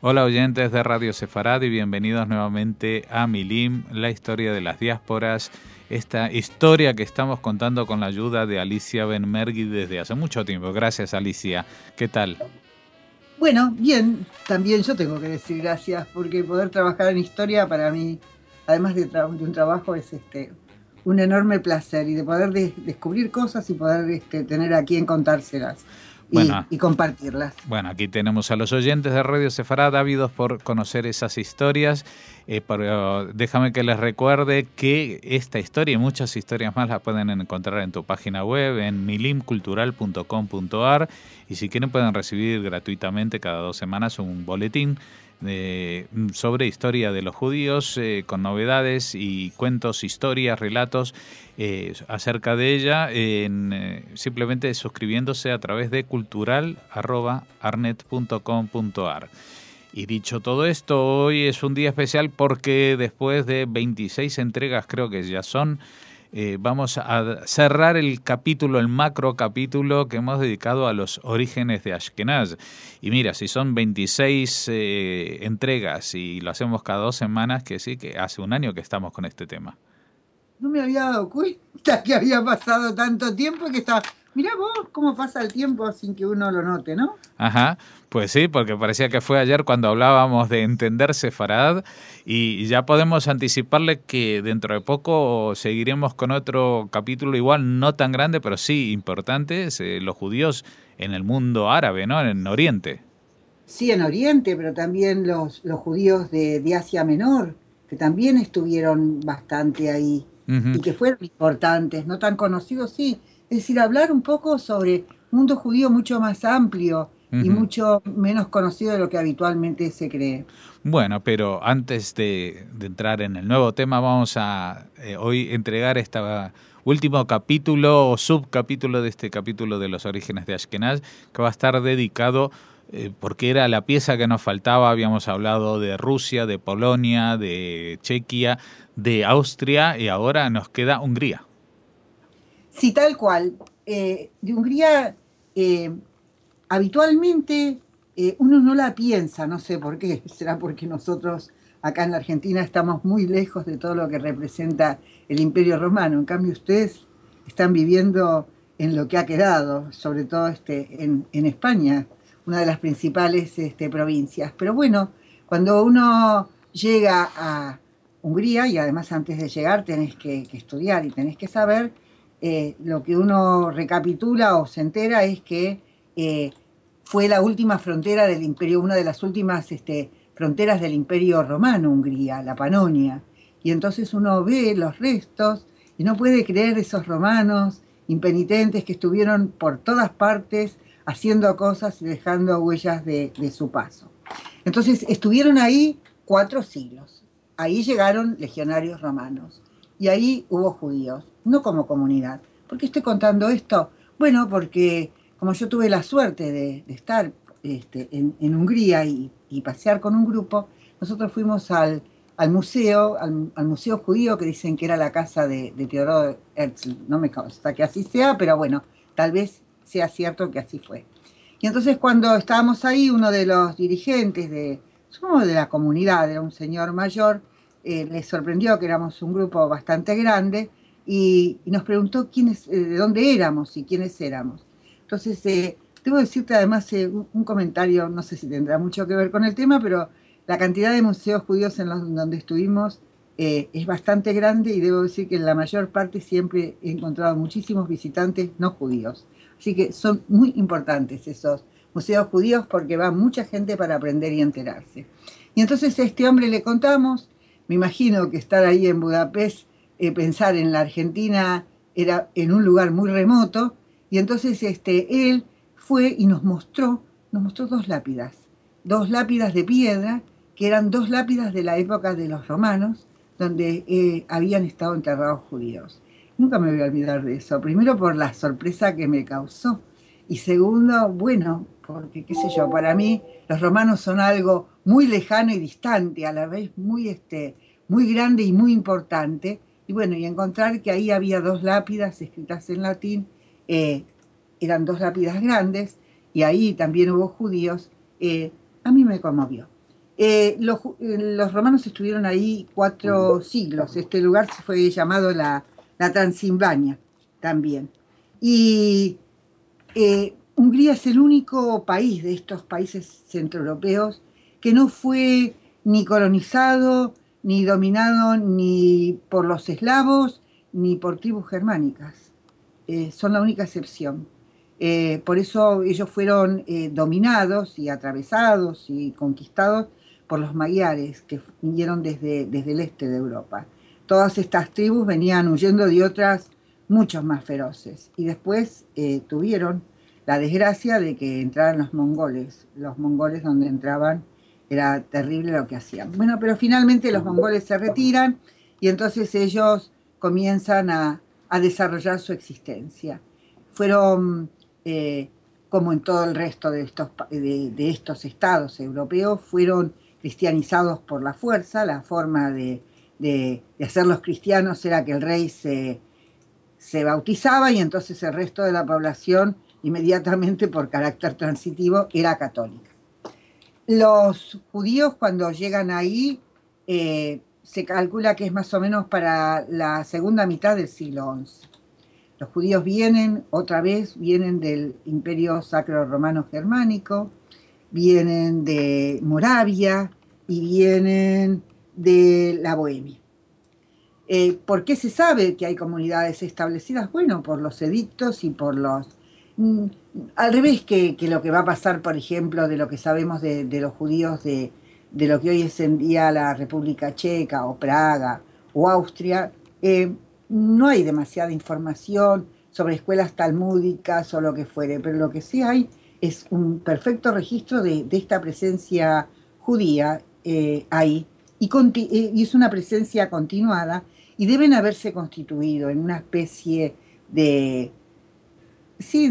Hola oyentes de Radio Sefarad y bienvenidos nuevamente a Milim, la historia de las diásporas. Esta historia que estamos contando con la ayuda de Alicia Benmergui desde hace mucho tiempo. Gracias, Alicia. ¿Qué tal? Bueno, bien, también yo tengo que decir gracias porque poder trabajar en historia para mí, además de un trabajo, es un enorme placer y de poder descubrir cosas y poder tener a quien contárselas Bueno, y compartirlas. Bueno, aquí tenemos a los oyentes de Radio Sefarad ávidos por conocer esas historias, pero déjame que les recuerde que esta historia y muchas historias más las pueden encontrar en tu página web, en milimcultural.com.ar, y si quieren pueden recibir gratuitamente cada 2 semanas un boletín sobre historia de los judíos, con novedades y cuentos, historias, relatos acerca de ella, simplemente suscribiéndose a través de cultural@arnet.com.ar. Y dicho todo esto, hoy es un día especial porque después de 26 entregas, creo que ya son, vamos a cerrar el capítulo, el macro capítulo que hemos dedicado a los orígenes de Ashkenaz. Y mira, si son 26 entregas y lo hacemos cada 2 semanas, que sí, que hace un año que estamos con este tema. No me había dado cuenta que había pasado tanto tiempo y que estaba... Mirá vos cómo pasa el tiempo sin que uno lo note, ¿no? Ajá, pues sí, porque parecía que fue ayer cuando hablábamos de entender Sefarad y ya podemos anticiparle que dentro de poco seguiremos con otro capítulo igual no tan grande, pero sí importante, es, los judíos en el mundo árabe, ¿no? En Oriente. Sí, en Oriente, pero también los judíos de Asia Menor, que también estuvieron bastante ahí Ujú, y que fueron importantes, no tan conocidos, sí. Es decir, hablar un poco sobre un mundo judío mucho más amplio y ujú. mucho menos conocido de lo que habitualmente se cree. Bueno, pero antes de entrar en el nuevo tema, vamos a hoy entregar este último capítulo o subcapítulo de este capítulo de los orígenes de Ashkenaz, que va a estar dedicado, porque era la pieza que nos faltaba. Habíamos hablado de Rusia, de Polonia, de Chequia, de Austria y ahora nos queda Hungría. Sí, tal cual. De Hungría, eh, habitualmente uno no la piensa, no sé por qué, será porque nosotros acá en la Argentina estamos muy lejos de todo lo que representa el Imperio Romano. En cambio, ustedes están viviendo en lo que ha quedado, sobre todo en España, una de las principales provincias. Pero bueno, cuando uno llega a Hungría, y además antes de llegar tenés que estudiar y tenés que saber, lo que uno recapitula o se entera es que fue la última frontera del imperio, una de las últimas fronteras del imperio romano, Hungría, la Panonia. Y entonces uno ve los restos y no puede creer esos romanos impenitentes que estuvieron por todas partes haciendo cosas y dejando huellas de su paso. Entonces estuvieron ahí 4 siglos. Ahí llegaron legionarios romanos y ahí hubo judíos, no como comunidad. ¿Por qué estoy contando esto? Bueno, porque como yo tuve la suerte de estar en Hungría y pasear con un grupo, nosotros fuimos al museo, al museo judío que dicen que era la casa de Teodoro Herzl. No me consta que así sea, pero bueno, tal vez sea cierto que así fue. Y entonces cuando estábamos ahí, uno de los dirigentes supongo de la comunidad, era un señor mayor, les sorprendió que éramos un grupo bastante grande y nos preguntó de dónde éramos y quiénes éramos. Entonces, debo decirte además un comentario, no sé si tendrá mucho que ver con el tema, pero la cantidad de museos judíos donde estuvimos es bastante grande y debo decir que en la mayor parte siempre he encontrado muchísimos visitantes no judíos. Así que son muy importantes esos museos judíos porque va mucha gente para aprender y enterarse. Y entonces a este hombre le contamos, me imagino que estar ahí en Budapest, pensar en la Argentina era en un lugar muy remoto, y entonces él fue y nos mostró dos lápidas de piedra, que eran dos lápidas de la época de los romanos, donde habían estado enterrados judíos. Nunca me voy a olvidar de eso. Primero por la sorpresa que me causó. Y segundo, bueno, porque qué sé yo, para mí los romanos son algo muy lejano y distante, a la vez muy grande y muy importante. Y bueno, y encontrar que ahí había dos lápidas escritas en latín, eh, eran dos lápidas grandes, y ahí también hubo judíos, a mí me conmovió. Los romanos estuvieron ahí 4 siglos. Este lugar se fue llamado la Transilvania también. Y Hungría es el único país de estos países centroeuropeos que no fue ni colonizado, ni dominado ni por los eslavos, ni por tribus germánicas. Son la única excepción. Por eso ellos fueron dominados y atravesados y conquistados por los magiares que vinieron desde el este de Europa. Todas estas tribus venían huyendo de otras muchos más feroces y después tuvieron la desgracia de que entraran los mongoles. Los mongoles donde entraban era terrible lo que hacían. Bueno, pero finalmente los mongoles se retiran y entonces ellos comienzan a desarrollar su existencia. Fueron, como en todo el resto de estos estados europeos, fueron cristianizados por la fuerza. La forma de hacerlos cristianos era que el rey se bautizaba y entonces el resto de la población inmediatamente por carácter transitivo era católica. Los judíos cuando llegan ahí se calcula que es más o menos para la segunda mitad del siglo XI. Los judíos vienen del Imperio Sacro Romano Germánico, vienen de Moravia y vienen de la Bohemia. ¿Por qué se sabe que hay comunidades establecidas? Bueno, por los edictos y por los... al revés que lo que va a pasar, por ejemplo, de lo que sabemos de los judíos de lo que hoy es en día la República Checa o Praga o Austria, no hay demasiada información sobre escuelas talmúdicas o lo que fuere, pero lo que sí hay es un perfecto registro de esta presencia judía ahí, y es una presencia continuada, y deben haberse constituido en una especie de, sí,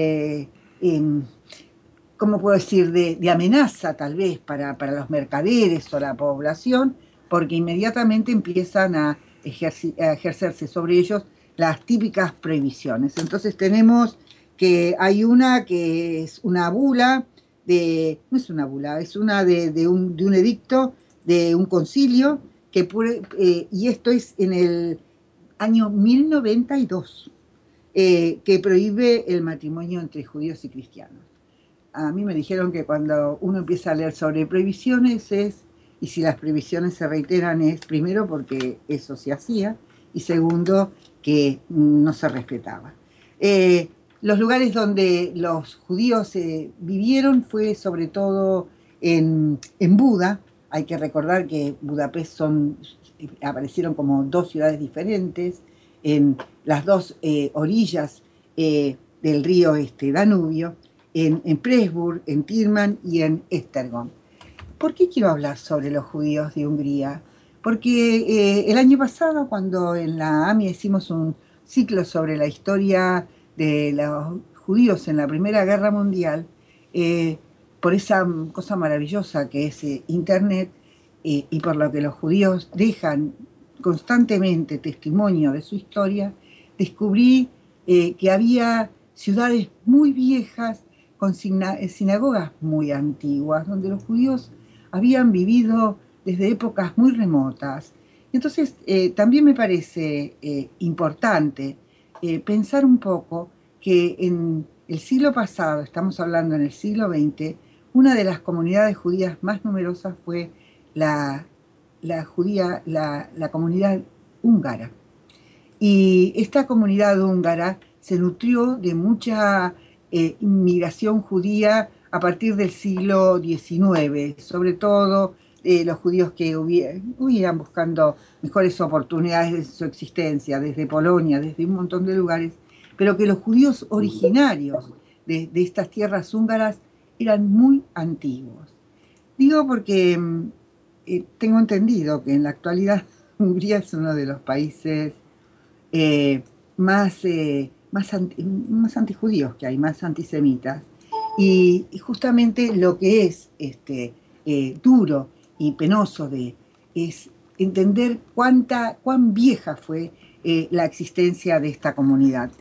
¿cómo puedo decir?, de amenaza tal vez para los mercaderes o la población, porque inmediatamente empiezan a ejercerse sobre ellos las típicas prohibiciones. Entonces tenemos que hay una que es una bula, no es una bula, es una de un edicto, de un concilio, y esto es en el año 1092, que prohíbe el matrimonio entre judíos y cristianos. A mí me dijeron que cuando uno empieza a leer sobre prohibiciones y si las prohibiciones se reiteran es primero porque eso se hacía y segundo que no se respetaba. Los lugares donde los judíos vivieron fue sobre todo en Buda. Hay que recordar que Budapest aparecieron como 2 ciudades diferentes en las 2 orillas del río Danubio, en Presburg, en Tirman y en Esztergom. ¿Por qué quiero hablar sobre los judíos de Hungría? Porque el año pasado, cuando en la AMIA hicimos un ciclo sobre la historia de los judíos en la Primera Guerra Mundial, por esa cosa maravillosa que es Internet, y por lo que los judíos dejan constantemente testimonio de su historia, descubrí que había ciudades muy viejas con sinagogas muy antiguas, donde los judíos habían vivido desde épocas muy remotas. Entonces, también me parece importante pensar un poco que en el siglo pasado, estamos hablando en el siglo XX, una de las comunidades judías más numerosas fue la comunidad húngara. Y esta comunidad húngara se nutrió de mucha inmigración judía a partir del siglo XIX, sobre todo los judíos que huían buscando mejores oportunidades de su existencia, desde Polonia, desde un montón de lugares, pero que los judíos originarios de estas tierras húngaras eran muy antiguos. Digo porque tengo entendido que en la actualidad Hungría es uno de los países más antijudíos que hay, más antisemitas. Y justamente lo que es duro y penoso es entender cuán vieja fue la existencia de esta comunidad.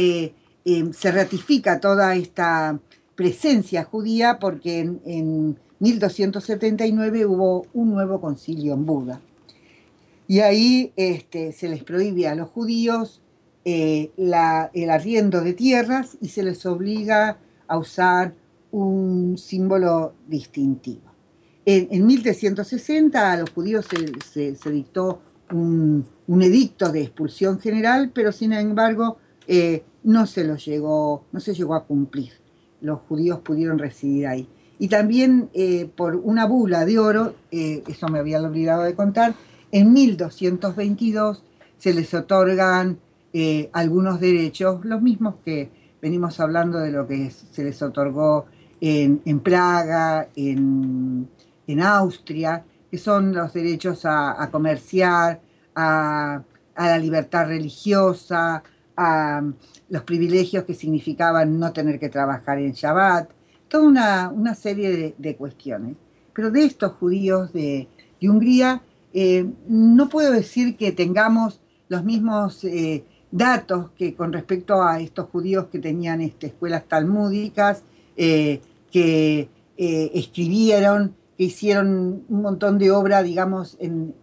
Se ratifica toda esta presencia judía porque en 1279 hubo un nuevo concilio en Buda. Y ahí se les prohíbe a los judíos el arriendo de tierras y se les obliga a usar un símbolo distintivo. En 1360 a los judíos se dictó un edicto de expulsión general, pero sin embargo no se llegó a cumplir. Los judíos pudieron residir ahí. Y también por una bula de oro, eso me había olvidado de contar, en 1222 se les otorgan algunos derechos, los mismos que venimos hablando de lo que se les otorgó en Praga, en Austria, que son los derechos a comerciar, a la libertad religiosa, a los privilegios que significaban no tener que trabajar en Shabbat, toda una serie de cuestiones. Pero de estos judíos de Hungría, no puedo decir que tengamos los mismos datos que con respecto a estos judíos que tenían escuelas talmúdicas, que escribieron, que hicieron un montón de obra, digamos,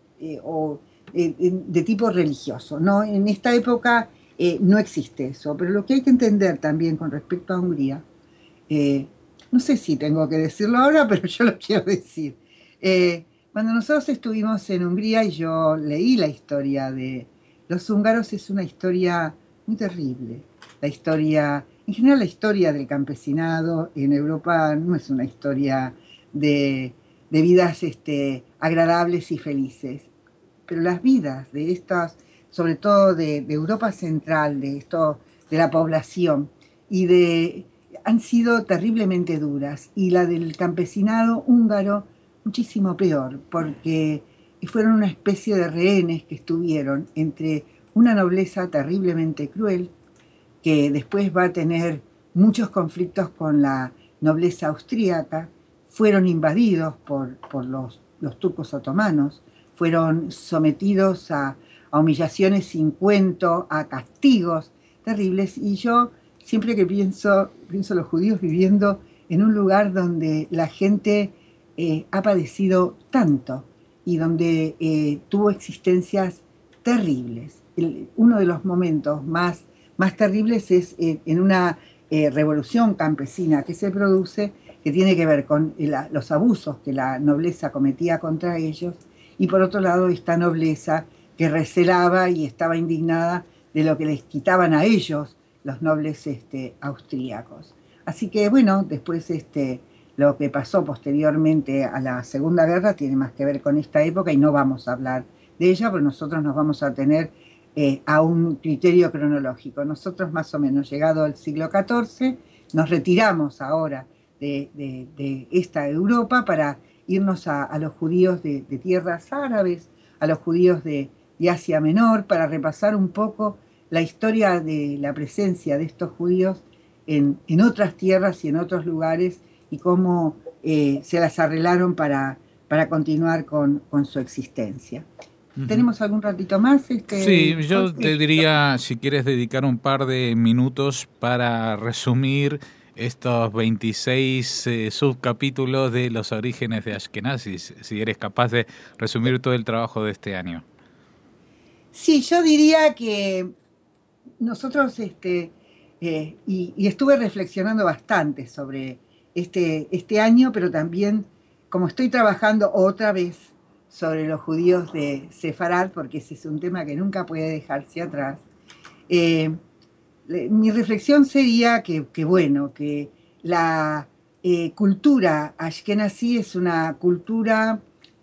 de tipo religioso, ¿no? En esta época no existe eso, pero lo que hay que entender también con respecto a Hungría, no sé si tengo que decirlo ahora, pero yo lo quiero decir. Cuando nosotros estuvimos en Hungría y yo leí la historia de los húngaros, es una historia muy terrible. La historia, en general la historia del campesinado en Europa no es una historia de vidas agradables y felices, pero las vidas de estas, sobre todo de Europa Central, de la población, han sido terriblemente duras, y la del campesinado húngaro muchísimo peor, porque fueron una especie de rehenes que estuvieron entre una nobleza terriblemente cruel, que después va a tener muchos conflictos con la nobleza austríaca, fueron invadidos por los turcos otomanos, fueron sometidos a humillaciones sin cuento, a castigos terribles, y yo siempre que pienso los judíos viviendo en un lugar donde la gente ha padecido tanto y donde tuvo existencias terribles. Uno de los momentos más terribles es en una revolución campesina que se produce, que tiene que ver con los abusos que la nobleza cometía contra ellos, y por otro lado esta nobleza que recelaba y estaba indignada de lo que les quitaban a ellos los nobles austríacos. Así que bueno, después lo que pasó posteriormente a la Segunda Guerra tiene más que ver con esta época y no vamos a hablar de ella, porque nosotros nos vamos a tener a un criterio cronológico. Nosotros más o menos llegado al siglo XIV nos retiramos ahora de esta Europa para irnos a los judíos de tierras árabes, a los judíos de Asia Menor, para repasar un poco la historia de la presencia de estos judíos en otras tierras y en otros lugares, y cómo se las arreglaron para continuar con su existencia. ¿Tenemos algún ratito más? Sí, yo te diría, si quieres dedicar un par de minutos para resumir estos 26 subcapítulos de los orígenes de Ashkenazis, si eres capaz de resumir todo el trabajo de este año. Sí, yo diría que nosotros, y estuve reflexionando bastante sobre este año, pero también como estoy trabajando otra vez sobre los judíos de Sefarad, porque ese es un tema que nunca puede dejarse atrás, mi reflexión sería que la cultura ashkenazí es una cultura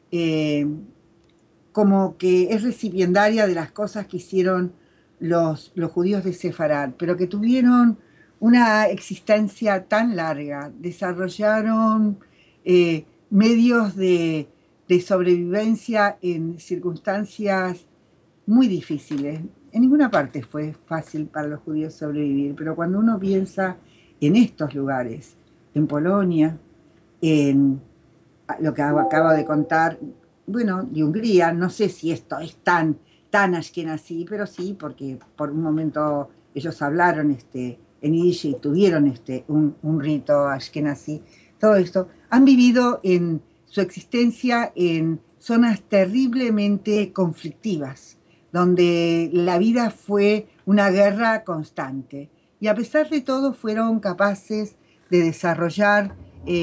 como que es recipiendaria de las cosas que hicieron los judíos de Sefarad, pero que tuvieron una existencia tan larga, desarrollaron medios de sobrevivencia en circunstancias muy difíciles. En ninguna parte fue fácil para los judíos sobrevivir, pero cuando uno piensa en estos lugares, en Polonia, en lo que acabo de contar, bueno, de Hungría, no sé si esto es tan ashkenazí, pero sí, porque por un momento ellos hablaron en yiddish y tuvieron un rito ashkenazí. Todo esto han vivido en su existencia en zonas terriblemente conflictivas, donde la vida fue una guerra constante. Y a pesar de todo fueron capaces de desarrollar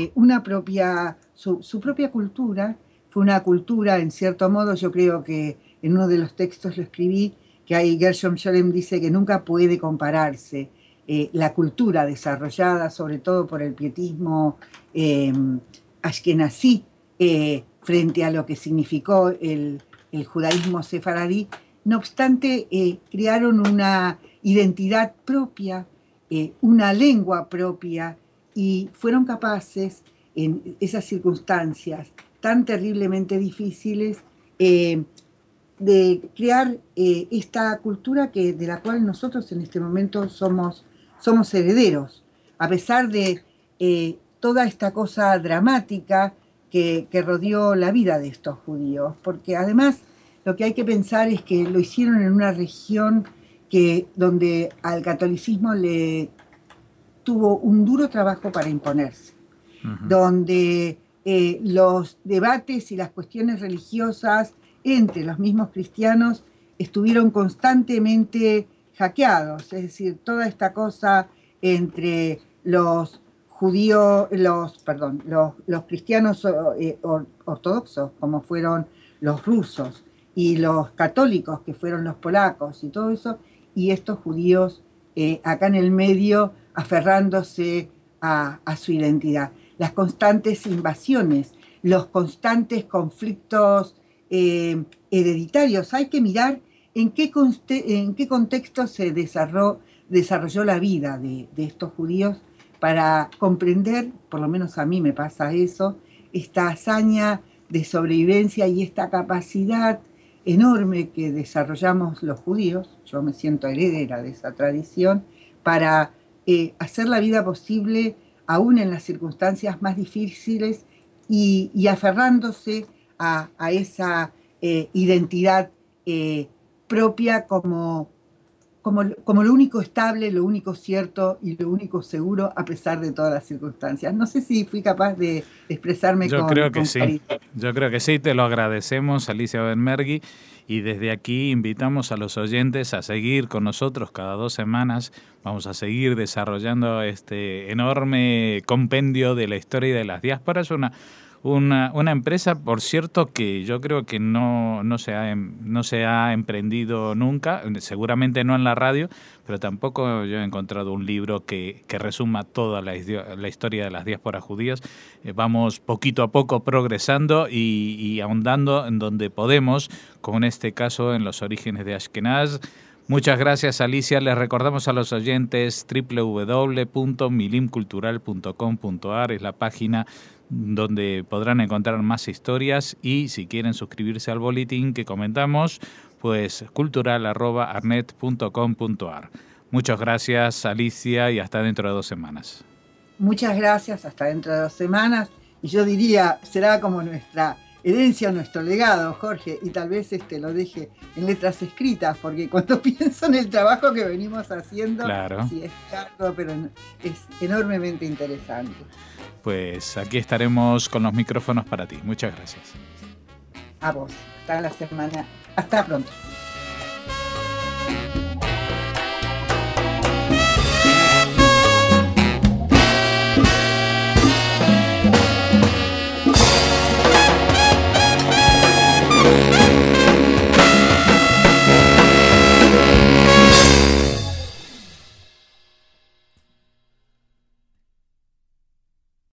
su propia cultura. Fue una cultura, en cierto modo, yo creo que en uno de los textos lo escribí, que ahí Gershom Scholem dice que nunca puede compararse la cultura desarrollada, sobre todo por el pietismo ashkenazí, frente a lo que significó el judaísmo sefaradí. No obstante, crearon una identidad propia, una lengua propia, y fueron capaces, en esas circunstancias tan terriblemente difíciles, de crear esta cultura de la cual nosotros en este momento somos herederos, a pesar de toda esta cosa dramática que rodeó la vida de estos judíos, porque además lo que hay que pensar es que lo hicieron en una región donde al catolicismo le tuvo un duro trabajo para imponerse, donde los debates y las cuestiones religiosas entre los mismos cristianos estuvieron constantemente hackeados, es decir, toda esta cosa entre los cristianos ortodoxos, como fueron los rusos, y los católicos, que fueron los polacos, y todo eso, y estos judíos acá en el medio, aferrándose a su identidad. Las constantes invasiones, los constantes conflictos hereditarios. Hay que mirar en qué contexto se desarrolló la vida de estos judíos para comprender, por lo menos a mí me pasa eso, esta hazaña de sobrevivencia y esta capacidad enorme que desarrollamos los judíos. Yo me siento heredera de esa tradición, para hacer la vida posible aún en las circunstancias más difíciles y aferrándose a esa identidad propia como lo único estable, lo único cierto y lo único seguro a pesar de todas las circunstancias. No sé si fui capaz de expresarme con claridad. Yo creo que sí, te lo agradecemos, Alicia Odenbergui, y desde aquí invitamos a los oyentes a seguir con nosotros cada 2 semanas. Vamos a seguir desarrollando este enorme compendio de la historia y de las diásporas, una empresa, por cierto, que yo creo que no se ha emprendido nunca, seguramente no en la radio, pero tampoco yo he encontrado un libro que resuma toda la historia de las diásporas judías. Vamos poquito a poco progresando y ahondando en donde podemos, como en este caso en los orígenes de Ashkenaz. Muchas gracias, Alicia. Les recordamos a los oyentes www.milimcultural.com.ar, es la página donde podrán encontrar más historias, y si quieren suscribirse al boletín que comentamos, pues cultural@arnet.com.ar. Muchas gracias, Alicia, y hasta dentro de 2 semanas. Muchas gracias, hasta dentro de 2 semanas, y yo diría, será como nuestra herencia, nuestro legado, Jorge, y tal vez lo deje en letras escritas, porque cuando pienso en el trabajo que venimos haciendo, claro, sí es largo, pero es enormemente interesante. Pues aquí estaremos con los micrófonos para ti. Muchas gracias. A vos. Hasta la semana. Hasta pronto.